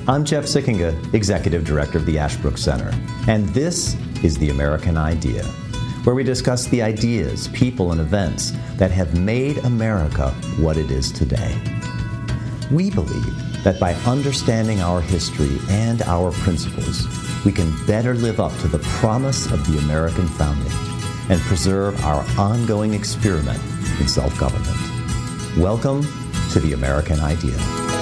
I'm Jeff Sickinga, Executive Director of the Ashbrook Center, and this is The American Idea, where we discuss the ideas, people, and events that have made America what it is today. We believe that by understanding our history and our principles, we can better live up to the promise of the American founding and preserve our ongoing experiment in self-government. Welcome to The American Idea.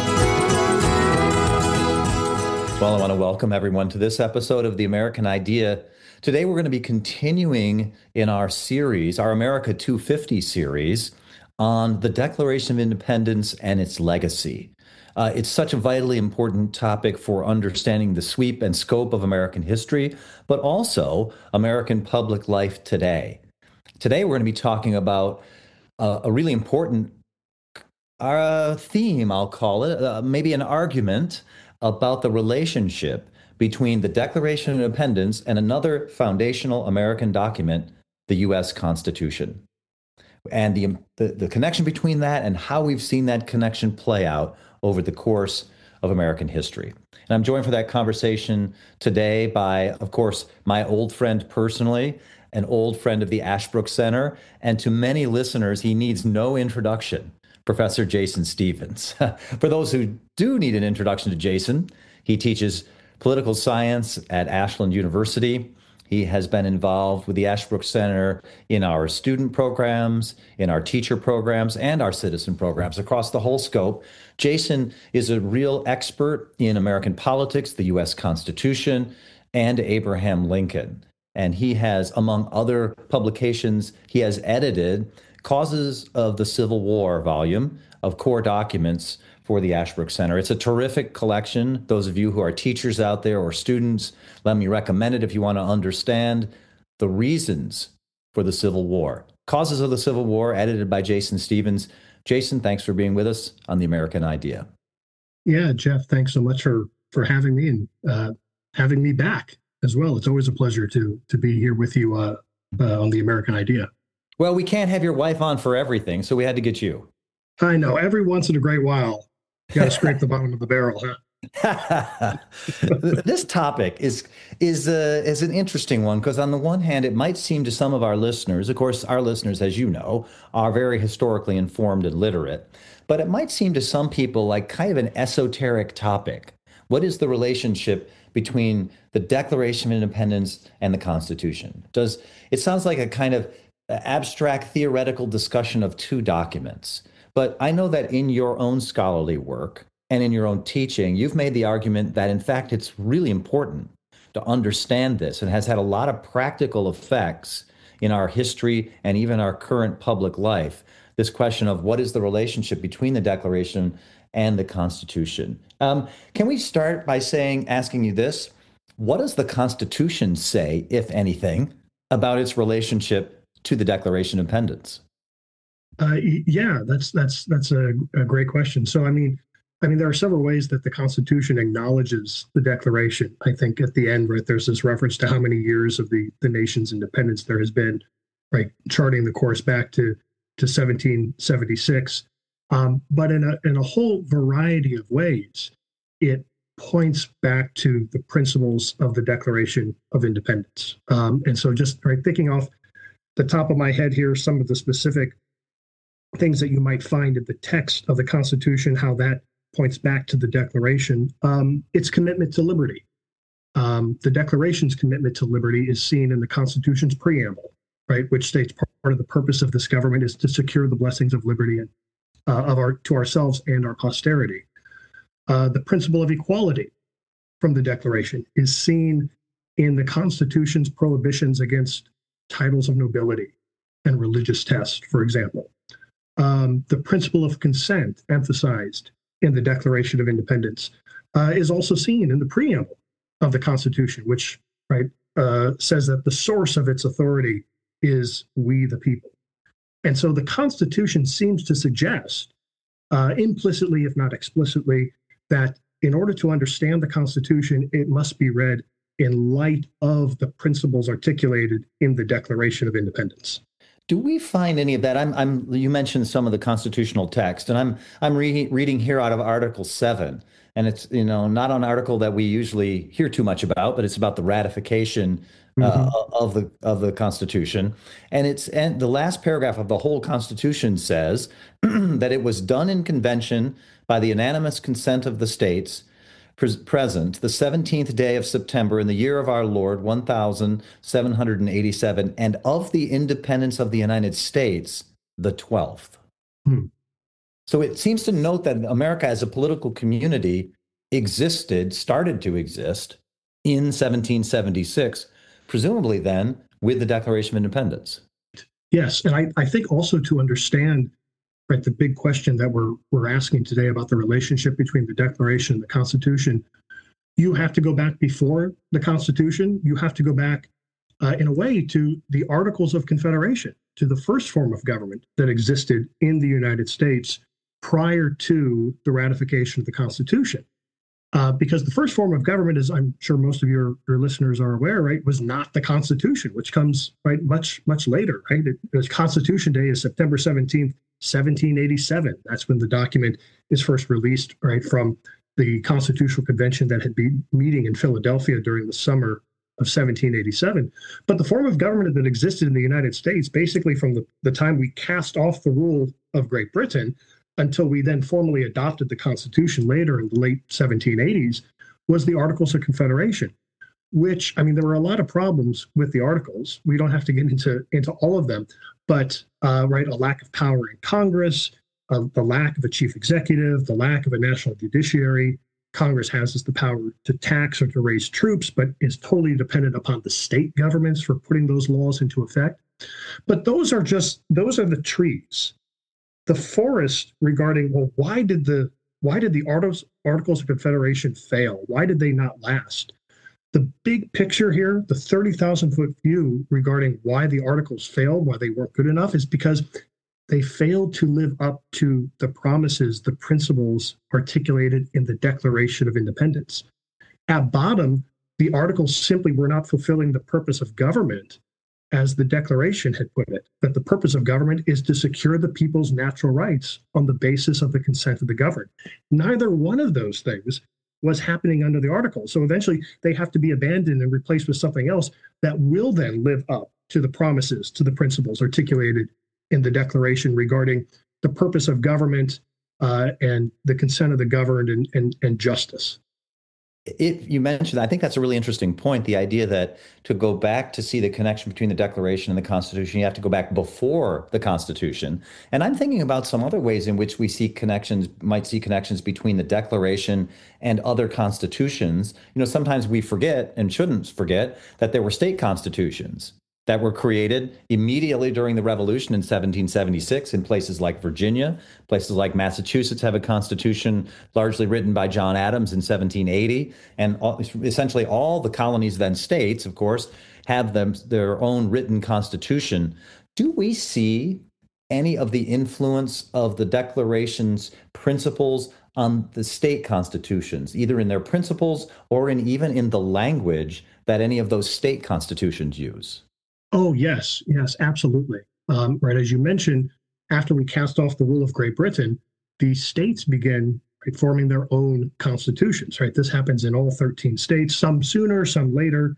Well, I want to welcome everyone to this episode of The American Idea. Today, we're going to be continuing in our series, our America 250 series, on the Declaration of Independence and its legacy. It's such a vitally important topic for understanding the sweep and scope of American history, but also American public life today. Today, we're going to be talking about a really important theme, I'll call it, maybe an argument about the relationship between the Declaration of Independence and another foundational American document, the U.S. Constitution, and the connection between that and how we've seen that connection play out over the course of American history. And I'm joined for that conversation today by, of course, my old friend personally, an old friend of the Ashbrook Center, and to many listeners, he needs no introduction, Professor Jason Stephens. For those who do need an introduction to Jason, he teaches political science at Ashland University. He has been involved with the Ashbrook Center in our student programs, in our teacher programs, and our citizen programs across the whole scope. Jason is a real expert in American politics, the U.S. Constitution, and Abraham Lincoln. And he has, among other publications, he has edited Causes of the Civil War volume of core documents for the Ashbrook Center. It's a terrific collection. Those of you who are teachers out there or students, let me recommend it if you want to understand the reasons for the Civil War. Causes of the Civil War, edited by Jason Stephens. Jason, thanks for being with us on The American Idea. Yeah, Jeff, thanks so much for having me and having me back as well. It's always a pleasure to be here with you on The American Idea. Well, we can't have your wife on for everything, so we had to get you. I know. Every once in a great while, you got to scrape the bottom of the barrel, huh? This topic is an interesting one because on the one hand, it might seem to some of our listeners, of course, our listeners, as you know, are very historically informed and literate, but it might seem to some people like kind of an esoteric topic. What is the relationship between the Declaration of Independence and the Constitution? It sounds like a kind of abstract theoretical discussion of two documents. But I know that in your own scholarly work and in your own teaching, you've made the argument that, in fact, it's really important to understand this and has had a lot of practical effects in our history and even our current public life. This question of what is the relationship between the Declaration and the Constitution. Can we start by asking you this? What does the Constitution say, if anything, about its relationship to the Declaration of Independence? Yeah, that's a great question. So, I mean, there are several ways that the Constitution acknowledges the Declaration. I think at the end, right, there's this reference to how many years of the nation's independence there has been, right, charting the course back to 1776. But in a whole variety of ways, it points back to the principles of the Declaration of Independence. And so, just right, thinking off the top of my head here, some of the specific things that you might find in the text of the Constitution, how that points back to the Declaration, its commitment to liberty. The Declaration's commitment to liberty is seen in the Constitution's preamble, right, which states part of the purpose of this government is to secure the blessings of liberty and to ourselves and our posterity. The principle of equality from the Declaration is seen in the Constitution's prohibitions against titles of nobility and religious tests, for example. The principle of consent emphasized in the Declaration of Independence is also seen in the preamble of the Constitution, which says that the source of its authority is we the people. And so the Constitution seems to suggest, implicitly, if not explicitly, that in order to understand the Constitution, it must be read in light of the principles articulated in the Declaration of Independence. Do we find any of that? You mentioned some of the constitutional text, and I'm reading here out of Article 7, and it's not an article that we usually hear too much about, but it's about the ratification of the Constitution, and the last paragraph of the whole Constitution says that it was done in convention by the unanimous consent of the states present the 17th day of September in the year of our Lord 1787, and of the independence of the United States the 12th. So it seems to note that America as a political community started to exist in 1776, presumably then with the Declaration of Independence. Yes, and I think also to understand, right, the big question that we're asking today about the relationship between the Declaration and the Constitution, you have to go back before the Constitution. You have to go back, in a way, to the Articles of Confederation, to the first form of government that existed in the United States prior to the ratification of the Constitution. Because the first form of government, as I'm sure most of your listeners are aware, right, was not the Constitution, which comes right much later. Right, the Constitution Day is September 17th, 1787. That's when the document is first released, right, from the Constitutional Convention that had been meeting in Philadelphia during the summer of 1787. But the form of government that existed in the United States, basically from the time we cast off the rule of Great Britain until we then formally adopted the Constitution later in the late 1780s, was the Articles of Confederation, which, I mean, there were a lot of problems with the Articles. We don't have to get into all of them, but right, a lack of power in Congress, the lack of a chief executive, the lack of a national judiciary. Congress has the power to tax or to raise troops, but is totally dependent upon the state governments for putting those laws into effect. But those are the trees. The forest regarding, well, why did the Articles of Confederation fail? Why did they not last? The big picture here, the 30,000-foot view regarding why the Articles failed, why they weren't good enough, is because they failed to live up to the promises, the principles articulated in the Declaration of Independence. At bottom, the Articles simply were not fulfilling the purpose of government as the Declaration had put it, that the purpose of government is to secure the people's natural rights on the basis of the consent of the governed. Neither one of those things was happening under the Articles. So eventually they have to be abandoned and replaced with something else that will then live up to the promises, to the principles articulated in the Declaration regarding the purpose of government and the consent of the governed and justice. You mentioned, I think that's a really interesting point, the idea that to go back to see the connection between the Declaration and the Constitution, you have to go back before the Constitution. And I'm thinking about some other ways in which we might see connections between the Declaration and other constitutions. Sometimes we forget, and shouldn't forget, that there were state constitutions that were created immediately during the Revolution in 1776 in places like Virginia. Places like Massachusetts have a constitution largely written by John Adams in 1780. And essentially all the colonies, then states, of course, have their own written constitution. Do we see any of the influence of the Declaration's principles on the state constitutions, either in their principles or even in the language that any of those state constitutions use? Oh, yes, absolutely. Right, as you mentioned, after we cast off the rule of Great Britain, the states began forming their own constitutions. Right, this happens in all 13 states, some sooner, some later,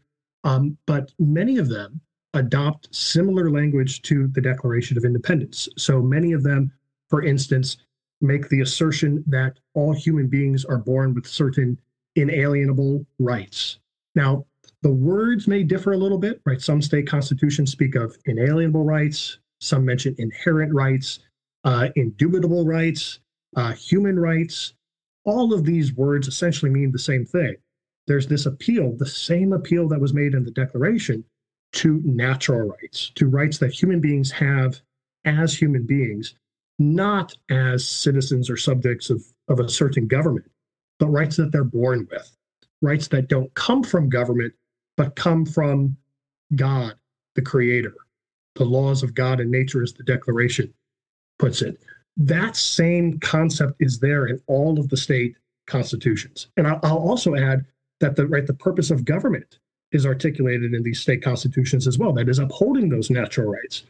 but many of them adopt similar language to the Declaration of Independence. So many of them, for instance, make the assertion that all human beings are born with certain inalienable rights. Now, the words may differ a little bit, right? Some state constitutions speak of inalienable rights. Some mention inherent rights, indubitable rights, human rights. All of these words essentially mean the same thing. There's this appeal, the same appeal that was made in the Declaration, to natural rights, to rights that human beings have as human beings, not as citizens or subjects of a certain government, but rights that they're born with, rights that don't come from government, but come from God, the Creator, the laws of God and nature, as the Declaration puts it. That same concept is there in all of the state constitutions. And I'll also add that the purpose of government is articulated in these state constitutions as well. That is upholding those natural rights.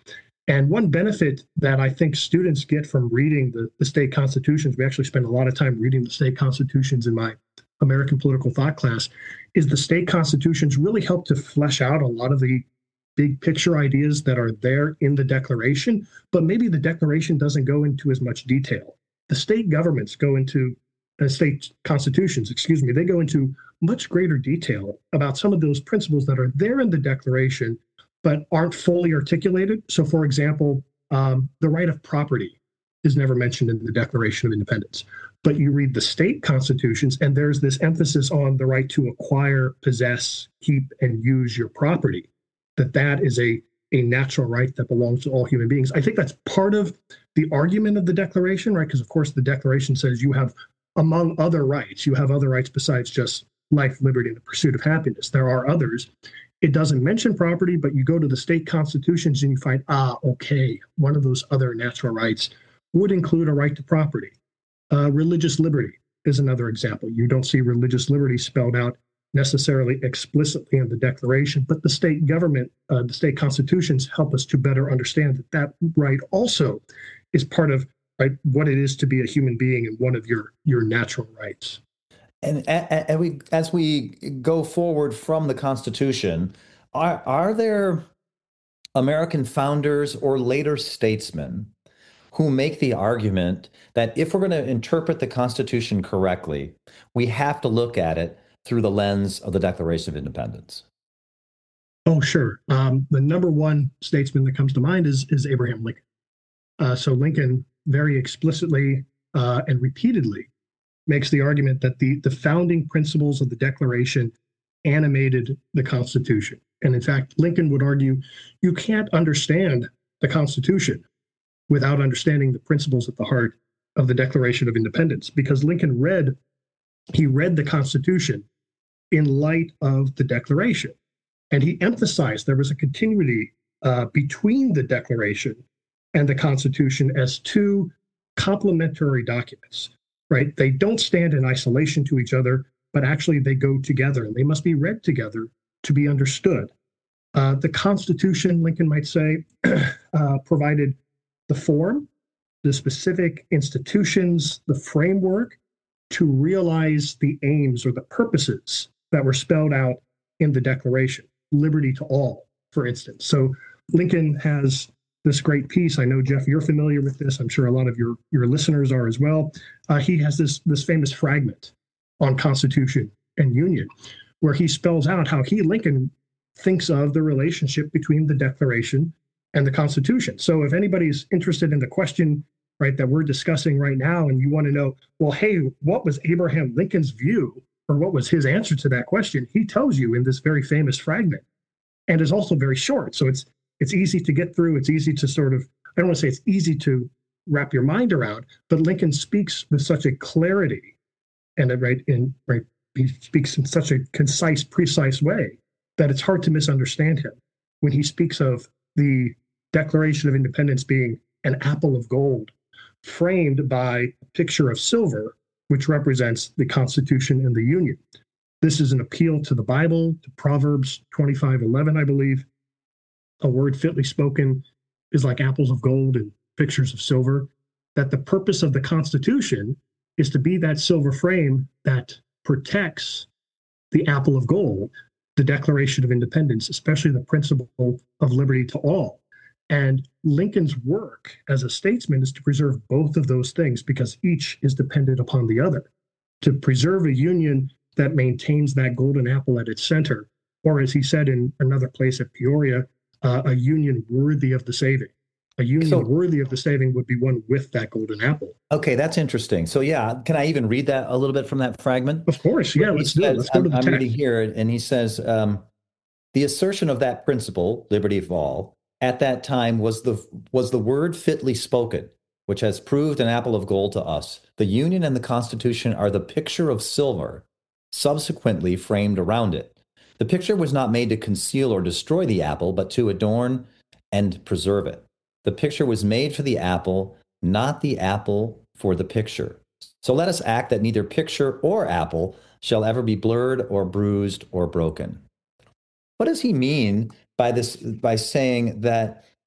And one benefit that I think students get from reading the state constitutions, we actually spend a lot of time reading the state constitutions in my American political thought class, is the state constitutions really help to flesh out a lot of the big picture ideas that are there in the Declaration, but maybe the Declaration doesn't go into as much detail. The state governments go into, state constitutions, excuse me, they go into much greater detail about some of those principles that are there in the Declaration but aren't fully articulated. So, for example, the right of property is never mentioned in the Declaration of Independence. But you read the state constitutions, and there's this emphasis on the right to acquire, possess, keep, and use your property, that is a natural right that belongs to all human beings. I think that's part of the argument of the Declaration, right? Because, of course, the Declaration says you have, among other rights, you have other rights besides just life, liberty, and the pursuit of happiness. There are others. It doesn't mention property, but you go to the state constitutions and you find, okay, one of those other natural rights would include a right to property. Religious liberty is another example. You don't see religious liberty spelled out necessarily explicitly in the Declaration, but the state government, the state constitutions help us to better understand that that right also is part of, right, what it is to be a human being and one of your natural rights. And we, as we go forward from the Constitution, are there American founders or later statesmen who make the argument that if we're going to interpret the Constitution correctly, we have to look at it through the lens of the Declaration of Independence? Oh, sure. The number one statesman that comes to mind is Abraham Lincoln. So Lincoln very explicitly and repeatedly makes the argument that the founding principles of the Declaration animated the Constitution. And in fact, Lincoln would argue you can't understand the Constitution without understanding the principles at the heart of the Declaration of Independence, because Lincoln read the Constitution in light of the Declaration. And he emphasized there was a continuity between the Declaration and the Constitution as two complementary documents. Right? They don't stand in isolation to each other, but actually they go together and they must be read together to be understood. The Constitution, Lincoln might say, provided the form, the specific institutions, the framework to realize the aims or the purposes that were spelled out in the Declaration. Liberty to all, for instance. So Lincoln has this great piece. I know, Jeff, you're familiar with this. I'm sure a lot of your listeners are as well. He has this famous fragment on Constitution and Union, where he spells out how Lincoln, thinks of the relationship between the Declaration and the Constitution. So if anybody's interested in the question, right, that we're discussing right now, and you want to know, well, hey, what was Abraham Lincoln's view, or what was his answer to that question? He tells you in this very famous fragment, and is also very short. So it's easy to get through. It's easy to sort of, I don't want to say it's easy to wrap your mind around, but Lincoln speaks with such a clarity and he speaks in such a concise, precise way that it's hard to misunderstand him when he speaks of the Declaration of Independence being an apple of gold framed by a picture of silver, which represents the Constitution and the Union. This is an appeal to the Bible, to Proverbs 25:11, I believe. A word fitly spoken is like apples of gold and pictures of silver, that the purpose of the Constitution is to be that silver frame that protects the apple of gold, the Declaration of Independence, especially the principle of liberty to all. And Lincoln's work as a statesman is to preserve both of those things because each is dependent upon the other. To preserve a union that maintains that golden apple at its center, or as he said in another place at Peoria, a union worthy of the saving. A union worthy of the saving would be one with that golden apple. Okay, that's interesting. So yeah, can I even read that a little bit from that fragment? Of course, yeah, let's do it. Let's go to the text. I'm reading here, and he says, the assertion of that principle, liberty of all, at that time was the word fitly spoken, which has proved an apple of gold to us. The Union and the Constitution are the picture of silver, subsequently framed around it. The picture was not made to conceal or destroy the apple, but to adorn and preserve it. The picture was made for the apple, not the apple for the picture. So let us act that neither picture or apple shall ever be blurred or bruised or broken. What does he mean by this, by saying that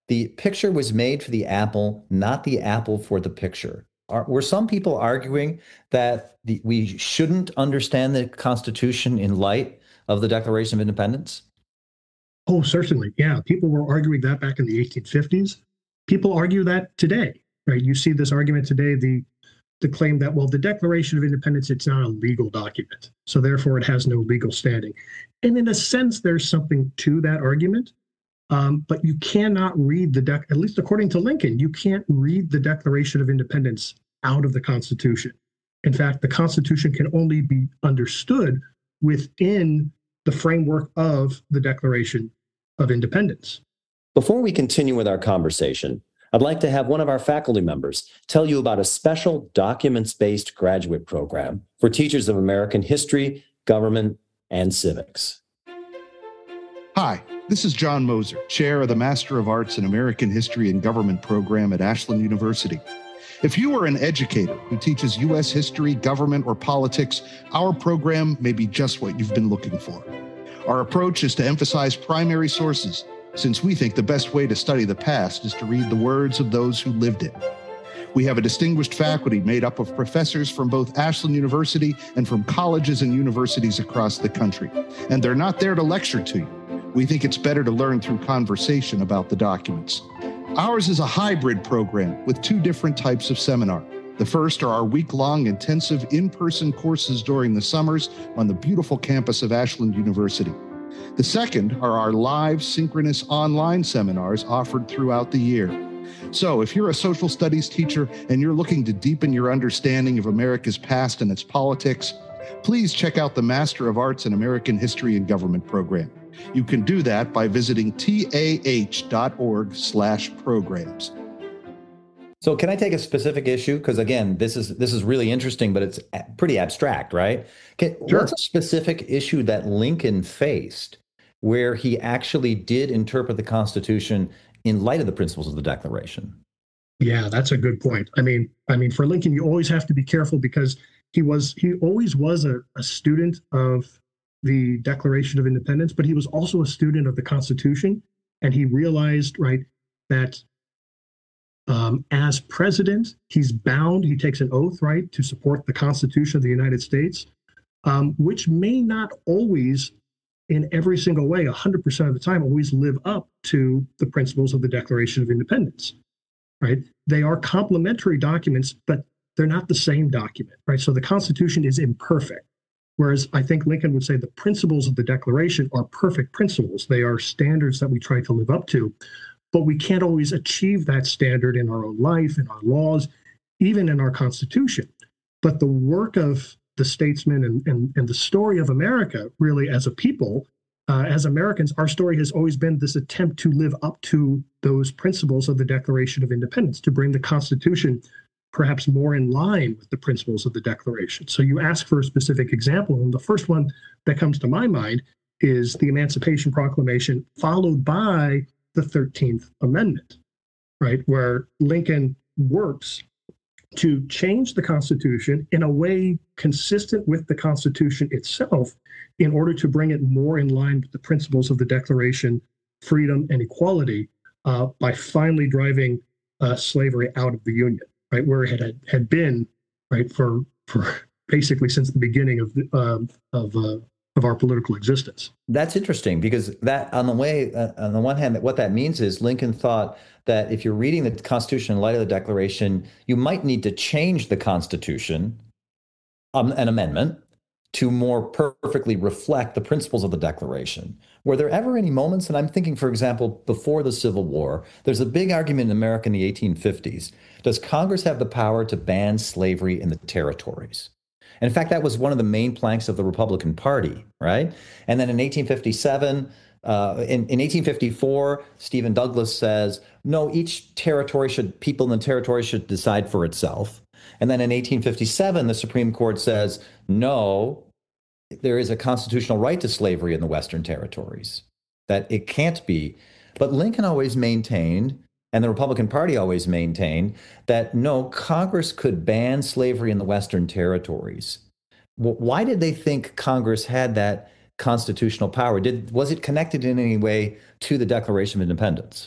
the picture was made for the apple, not the apple for the picture. Were some people arguing that we shouldn't understand the Constitution in light of the Declaration of Independence? Oh, certainly. Yeah. People were arguing that back in the 1850s. People argue that today, right? You see this argument today, the claim that, well, the Declaration of Independence, it's not a legal document. So therefore, it has no legal standing. And in a sense, there's something to that argument. But you cannot read at least according to Lincoln, you can't read the Declaration of Independence out of the Constitution. In fact, the Constitution can only be understood within the framework of the Declaration of Independence. Before we continue with our conversation, I'd like to have one of our faculty members tell you about a special documents-based graduate program for teachers of American history, government, and civics. Hi, this is John Moser, Chair of the Master of Arts in American History and Government program at Ashland University. If you are an educator who teaches U.S. history, government, or politics, our program may be just what you've been looking for. Our approach is to emphasize primary sources, since we think the best way to study the past is to read the words of those who lived it. We have a distinguished faculty made up of professors from both Ashland University and from colleges and universities across the country. And they're not there to lecture to you. We think it's better to learn through conversation about the documents. Ours is a hybrid program with two different types of seminar. The first are our week-long intensive in-person courses during the summers on the beautiful campus of Ashland University. The second are our live synchronous online seminars offered throughout the year. So if you're a social studies teacher and you're looking to deepen your understanding of America's past and its politics, please check out the Master of Arts in American History and Government program. You can do that by visiting tah.org/programs. So can I take a specific issue? Because again, this is really interesting, but it's pretty abstract, right? Sure. What's a specific issue that Lincoln faced where he actually did interpret the Constitution in light of the principles of the Declaration? Yeah, that's a good point. I mean, for Lincoln, you always have to be careful because he always was a student of the Declaration of Independence, but he was also a student of the Constitution, and he realized, right, that as president, he's bound. He takes an oath, right, to support the Constitution of the United States, which may not always, in every single way, 100% of the time, always live up to the principles of the Declaration of Independence. Right? They are complementary documents, but they're not the same document, right? So the Constitution is imperfect, whereas I think Lincoln would say the principles of the Declaration are perfect principles. They are standards that we try to live up to, but we can't always achieve that standard in our own life, in our laws, even in our Constitution. But the work of the statesmen and the story of America, really, as a people, as Americans, our story has always been this attempt to live up to those principles of the Declaration of Independence, to bring the Constitution perhaps more in line with the principles of the Declaration. So you ask for a specific example, and the first one that comes to my mind is the Emancipation Proclamation, followed by the 13th Amendment, right, where Lincoln works to change the Constitution in a way consistent with the Constitution itself in order to bring it more in line with the principles of the Declaration, freedom and equality, by finally driving slavery out of the Union, right, where it had been, right, for basically since the beginning of our political existence. That's interesting because that on the one hand, what that means is Lincoln thought that if you're reading the Constitution in light of the Declaration, you might need to change the Constitution, an amendment, to more perfectly reflect the principles of the Declaration. Were there ever any moments, and I'm thinking, for example, before the Civil War, there's a big argument in America in the 1850s. Does Congress have the power to ban slavery in the territories? And in fact, that was one of the main planks of the Republican Party, right? And then in 1857, in 1854, Stephen Douglas says, no, each territory people in the territory should decide for itself. And then in 1857, the Supreme Court says, no, there is a constitutional right to slavery in the Western territories, that it can't be. But Lincoln always maintained, and the Republican Party always maintained, that no, Congress could ban slavery in the Western territories. Why did they think Congress had that constitutional power? Was it connected in any way to the Declaration of Independence?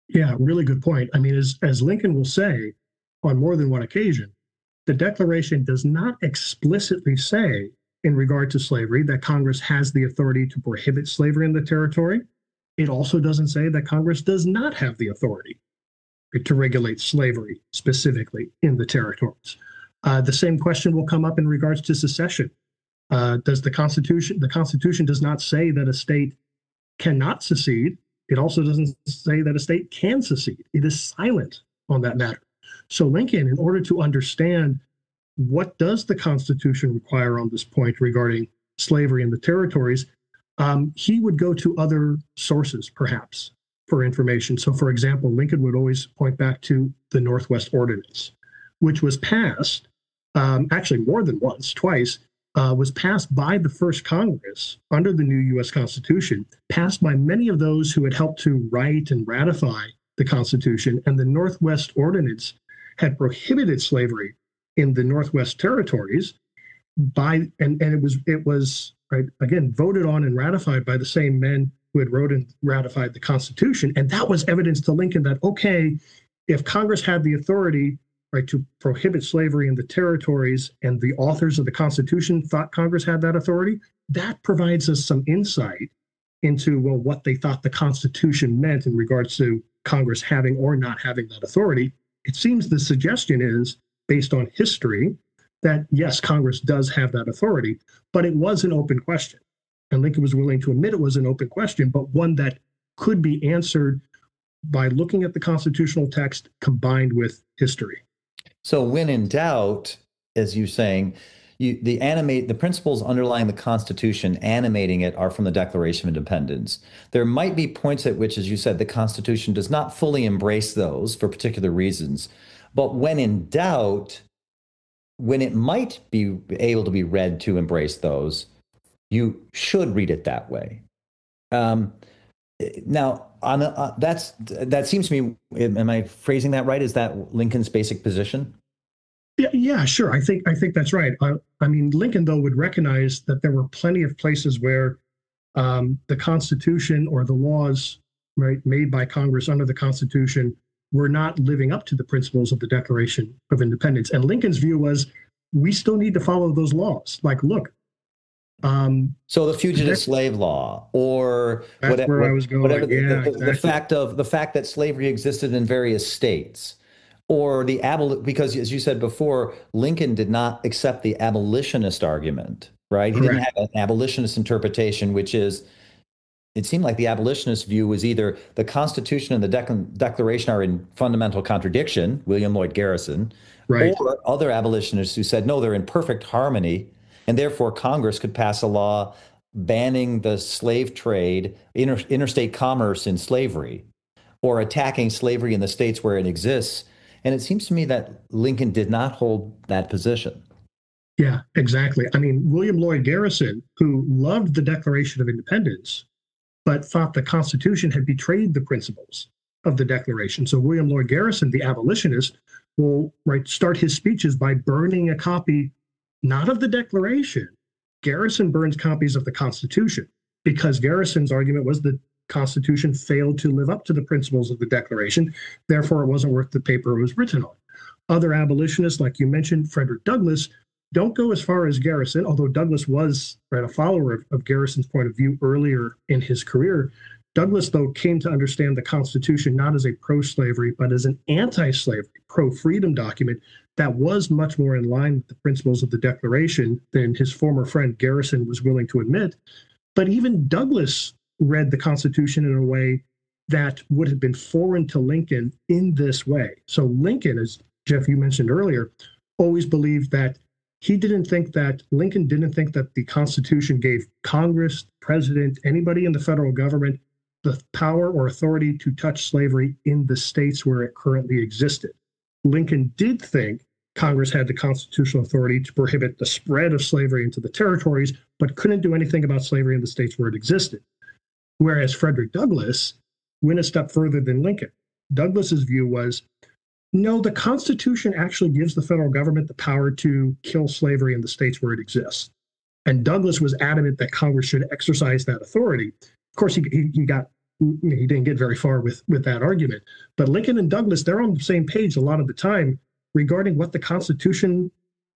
Yeah, really good point. I mean, as Lincoln will say on more than one occasion, the Declaration does not explicitly say, in regard to slavery, that Congress has the authority to prohibit slavery in the territory. It also doesn't say that Congress does not have the authority to regulate slavery specifically in the territories. The same question will come up in regards to secession. Does the Constitution does not say that a state cannot secede. It also doesn't say that a state can secede. It is silent on that matter. So Lincoln, in order to understand what does the Constitution require on this point regarding slavery in the territories, he would go to other sources, perhaps, for information. So, for example, Lincoln would always point back to the Northwest Ordinance, which was passed, actually more than once, twice, was passed by the first Congress under the new U.S. Constitution, passed by many of those who had helped to write and ratify the Constitution. And the Northwest Ordinance had prohibited slavery in the Northwest Territories and it was right, again, voted on and ratified by the same men who had wrote and ratified the Constitution. And that was evidence to Lincoln that, okay, if Congress had the authority, right, to prohibit slavery in the territories, and the authors of the Constitution thought Congress had that authority, that provides us some insight into, well, what they thought the Constitution meant in regards to Congress having or not having that authority. It seems the suggestion is, based on history, that yes, Congress does have that authority, but it was an open question. And Lincoln was willing to admit it was an open question, but one that could be answered by looking at the constitutional text combined with history. So when in doubt, as you're saying, the principles underlying the Constitution, animating it, are from the Declaration of Independence. There might be points at which, as you said, the Constitution does not fully embrace those for particular reasons. But when in doubt, when it might be able to be read to embrace those, you should read it that way. Now, that seems to me, am I phrasing that right? Is that Lincoln's basic position? Yeah, sure. I think that's right. I mean, Lincoln, though, would recognize that there were plenty of places where the Constitution or the laws, right, made by Congress under the Constitution were not living up to the principles of the Declaration of Independence. And Lincoln's view was, we still need to follow those laws. Like, look. So the fugitive slave law, or whatever I was going. Whatever exactly. the fact that slavery existed in various states, or because as you said before, Lincoln did not accept the abolitionist argument, right? He didn't have an abolitionist interpretation, which is, it seemed like the abolitionist view was either the Constitution and the Declaration are in fundamental contradiction, William Lloyd Garrison, right, or other abolitionists who said, no, they're in perfect harmony, and therefore Congress could pass a law banning the slave trade, interstate commerce in slavery, or attacking slavery in the states where it exists. And it seems to me that Lincoln did not hold that position. Yeah, exactly. I mean, William Lloyd Garrison, who loved the Declaration of Independence, but thought the Constitution had betrayed the principles of the Declaration. So William Lloyd Garrison, the abolitionist, will start his speeches by burning a copy, not of the Declaration. Garrison burns copies of the Constitution, because Garrison's argument was the Constitution failed to live up to the principles of the Declaration. Therefore, it wasn't worth the paper it was written on. Other abolitionists, like you mentioned, Frederick Douglass, don't go as far as Garrison, although Douglass was a follower of Garrison's point of view earlier in his career. Douglass, though, came to understand the Constitution not as a pro-slavery, but as an anti-slavery, pro-freedom document that was much more in line with the principles of the Declaration than his former friend Garrison was willing to admit. But even Douglass read the Constitution in a way that would have been foreign to Lincoln in this way. So Lincoln, as Jeff, you mentioned earlier, always believed that Lincoln didn't think that the Constitution gave Congress, president, anybody in the federal government the power or authority to touch slavery in the states where it currently existed. Lincoln did think Congress had the constitutional authority to prohibit the spread of slavery into the territories, but couldn't do anything about slavery in the states where it existed. Whereas Frederick Douglass went a step further than Lincoln. Douglass's view was, no, the Constitution actually gives the federal government the power to kill slavery in the states where it exists. And Douglass was adamant that Congress should exercise that authority. Of course, he got he didn't get very far with that argument. But Lincoln and Douglas, they're on the same page a lot of the time regarding what the Constitution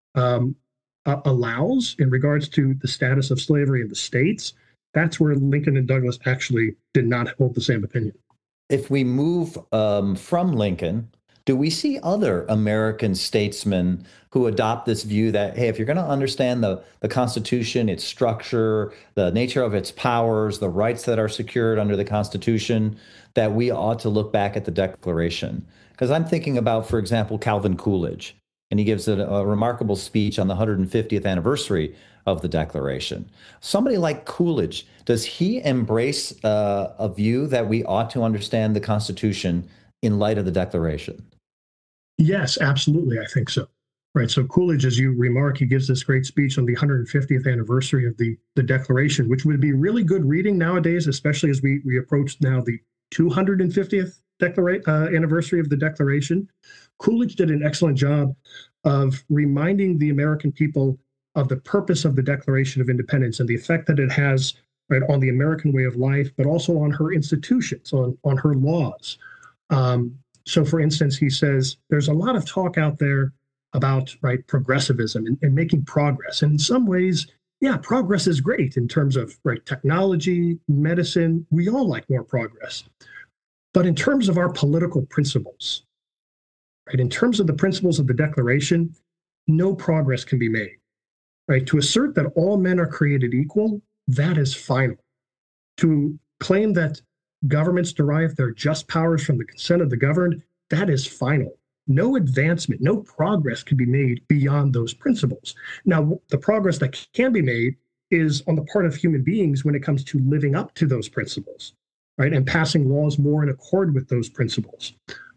allows in regards to the status of slavery in the states. That's where Lincoln and Douglas actually did not hold the same opinion. If we move from Lincoln, do we see other American statesmen who adopt this view that, hey, if you're going to understand the Constitution, its structure, the nature of its powers, the rights that are secured under the Constitution, that we ought to look back at the Declaration? Because I'm thinking about, for example, Calvin Coolidge, and he gives a remarkable speech on the 150th anniversary of the Declaration. Somebody like Coolidge, does he embrace a view that we ought to understand the Constitution in light of the Declaration? Yes, absolutely. I think so. Right. So Coolidge, as you remark, he gives this great speech on the 150th anniversary of the Declaration, which would be really good reading nowadays, especially as we approach now the 250th anniversary of the Declaration. Coolidge did an excellent job of reminding the American people of the purpose of the Declaration of Independence and the effect that it has, right, on the American way of life, but also on her institutions, on her laws. So, for instance, he says there's a lot of talk out there about, right, progressivism and making progress. And in some ways, yeah, progress is great in terms of, right, technology, medicine. We all like more progress. But in terms of our political principles, right, in terms of the principles of the Declaration, no progress can be made. Right? To assert that all men are created equal, that is final. To claim that governments derive their just powers from the consent of the governed, that is final. No advancement, no progress can be made beyond those principles. Now, the progress that can be made is on the part of human beings when it comes to living up to those principles, right, and passing laws more in accord with those principles.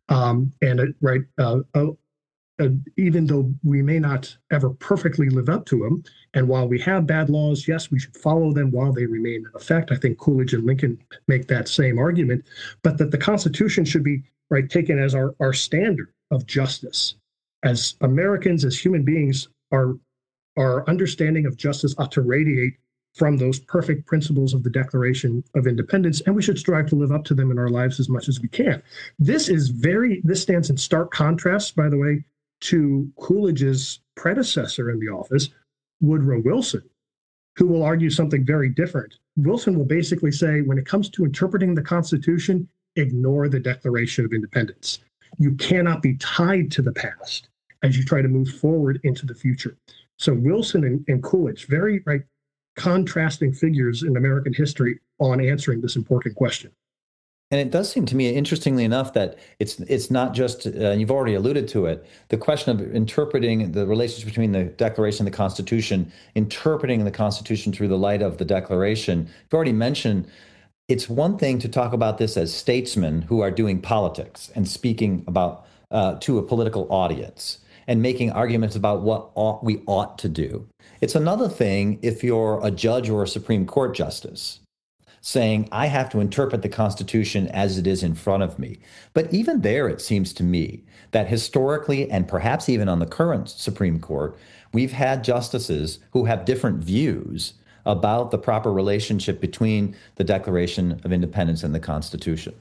Even though we may not ever perfectly live up to them, and while we have bad laws, yes, we should follow them while they remain in effect. I think Coolidge and Lincoln make that same argument, but that the Constitution should be, right, taken as our standard of justice. As Americans, as human beings, our understanding of justice ought to radiate from those perfect principles of the Declaration of Independence, and we should strive to live up to them in our lives as much as we can. This stands in stark contrast, by the way, to Coolidge's predecessor in the office, Woodrow Wilson, who will argue something very different. Wilson will basically say, when it comes to interpreting the Constitution, ignore the Declaration of Independence. You cannot be tied to the past as you try to move forward into the future. So Wilson and Coolidge, very, right, contrasting figures in American history on answering this important question. And it does seem to me, interestingly enough, that it's not just, you've already alluded to it, the question of interpreting the relationship between the Declaration and the Constitution, interpreting the Constitution through the light of the Declaration. You've already mentioned it's one thing to talk about this as statesmen who are doing politics and speaking about to a political audience and making arguments about what we ought to do. It's another thing if you're a judge or a Supreme Court justice saying, I have to interpret the Constitution as it is in front of me. But even there, it seems to me that historically, and perhaps even on the current Supreme Court, we've had justices who have different views about the proper relationship between the Declaration of Independence and the Constitution.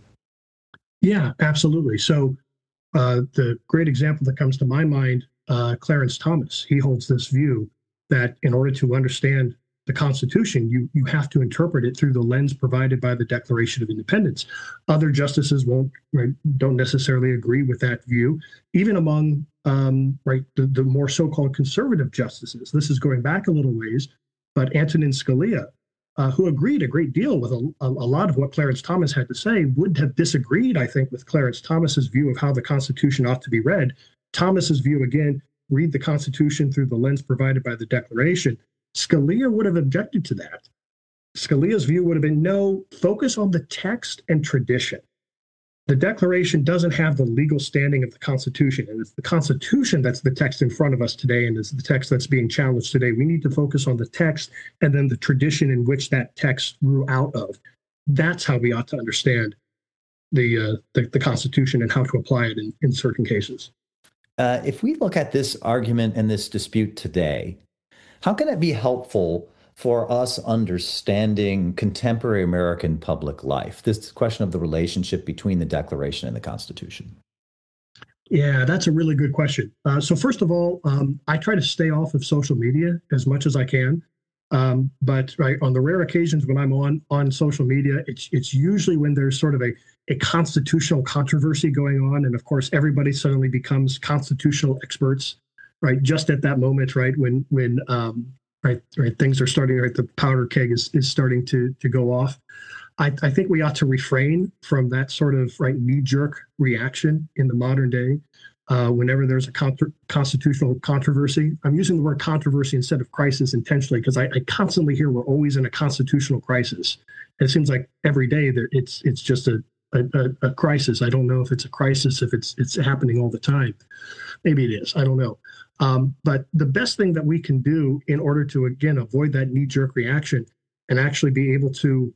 Yeah, absolutely. So the great example that comes to my mind, Clarence Thomas, he holds this view that in order to understand the Constitution, you have to interpret it through the lens provided by the Declaration of Independence. Other justices don't necessarily agree with that view, even among the more so-called conservative justices. This is going back a little ways, but Antonin Scalia, who agreed a great deal with a lot of what Clarence Thomas had to say, would have disagreed, I think, with Clarence Thomas's view of how the Constitution ought to be read. Thomas's view, again, read the Constitution through the lens provided by the Declaration. Scalia would have objected to that. Scalia's view would have been, no, focus on the text and tradition. The Declaration doesn't have the legal standing of the Constitution, and it's the Constitution that's the text in front of us today, and is the text that's being challenged today. We need to focus on the text and then the tradition in which that text grew out of. That's how we ought to understand the Constitution and how to apply it in certain cases. If we look at this argument and this dispute today, how can it be helpful for us understanding contemporary American public life? This question of the relationship between the Declaration and the Constitution. Yeah, that's a really good question. So first of all, I try to stay off of social media as much as I can. But right, on the rare occasions when I'm on social media, it's usually when there's sort of a constitutional controversy going on. And of course, everybody suddenly becomes constitutional experts, right? Just at that moment, right, when things are starting, right, the powder keg is starting to go off. I think we ought to refrain from that sort of knee-jerk reaction in the modern day. Whenever there's a constitutional controversy, I'm using the word controversy instead of crisis intentionally because I constantly hear we're always in a constitutional crisis. And it seems like every day it's just a crisis. I don't know if it's a crisis, if it's happening all the time. Maybe it is. I don't know. But the best thing that we can do in order to, again, avoid that knee-jerk reaction and actually be able to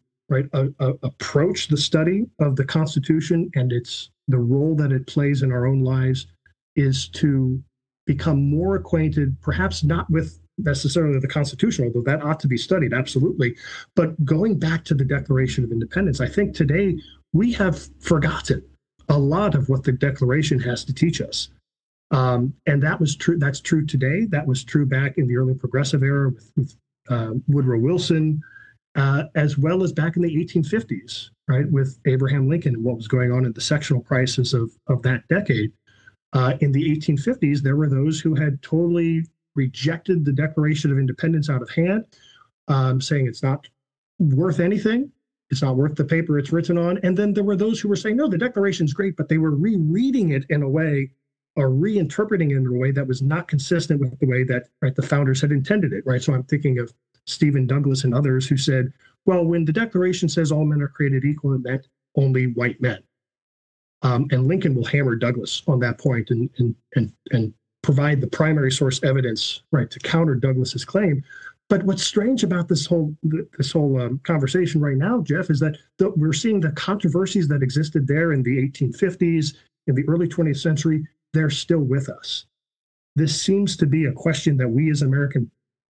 approach the study of the Constitution and the role that it plays in our own lives is to become more acquainted, perhaps not with necessarily the Constitution, although that ought to be studied, absolutely, but going back to the Declaration of Independence. I think today we have forgotten a lot of what the Declaration has to teach us. And that was true. That's true today. That was true back in the early progressive era with Woodrow Wilson, as well as back in the 1850s, right, with Abraham Lincoln and what was going on in the sectional crisis of that decade. In the 1850s, there were those who had totally rejected the Declaration of Independence out of hand, saying it's not worth anything. It's not worth the paper it's written on. And then there were those who were saying, no, the Declaration's great, but they were rereading it in a way or reinterpreting it in a way that was not consistent with the way that the founders had intended it, right? So I'm thinking of Stephen Douglas and others who said, well, when the Declaration says all men are created equal, it meant only white men. And Lincoln will hammer Douglas on that point and provide the primary source evidence, right, to counter Douglas's claim. But what's strange about this whole conversation right now, Jeff, is that we're seeing the controversies that existed there in the 1850s, in the early 20th century, they're still with us. This seems to be a question that we as Americans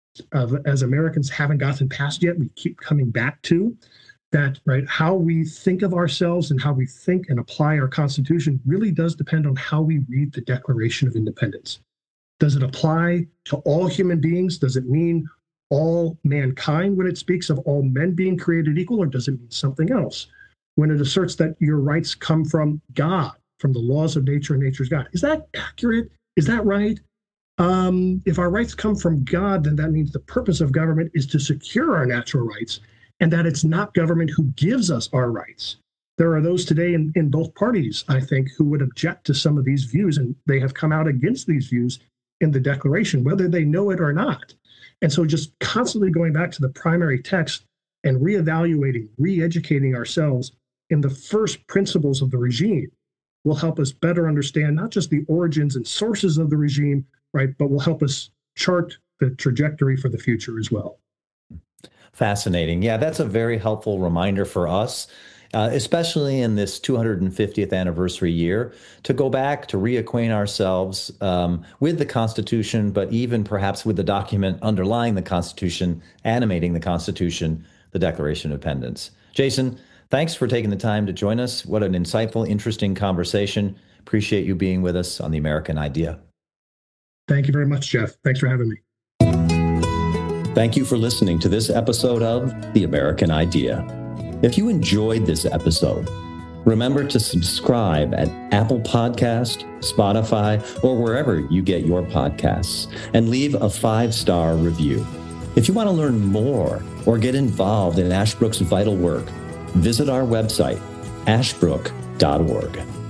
haven't gotten past yet. We keep coming back to that, right? How we think of ourselves and how we think and apply our Constitution really does depend on how we read the Declaration of Independence. Does it apply to all human beings? Does it mean all mankind when it speaks of all men being created equal, or does it mean something else? When it asserts that your rights come from God, from the laws of nature and nature's God. Is that accurate? Is that right? If our rights come from God, then that means the purpose of government is to secure our natural rights, and that it's not government who gives us our rights. There are those today in both parties, I think, who would object to some of these views, and they have come out against these views in the Declaration, whether they know it or not. And so just constantly going back to the primary text and reevaluating, re-educating ourselves in the first principles of the regime will help us better understand not just the origins and sources of the regime, right, but will help us chart the trajectory for the future as well. Fascinating. Yeah, that's a very helpful reminder for us, especially in this 250th anniversary year, to go back to reacquaint ourselves with the Constitution, but even perhaps with the document underlying the Constitution, animating the Constitution, the Declaration of Independence. Jason, thanks for taking the time to join us. What an insightful, interesting conversation. Appreciate you being with us on The American Idea. Thank you very much, Jeff. Thanks for having me. Thank you for listening to this episode of The American Idea. If you enjoyed this episode, remember to subscribe at Apple Podcast, Spotify, or wherever you get your podcasts, and leave a 5-star review. If you want to learn more or get involved in Ashbrook's vital work, visit our website, ashbrook.org.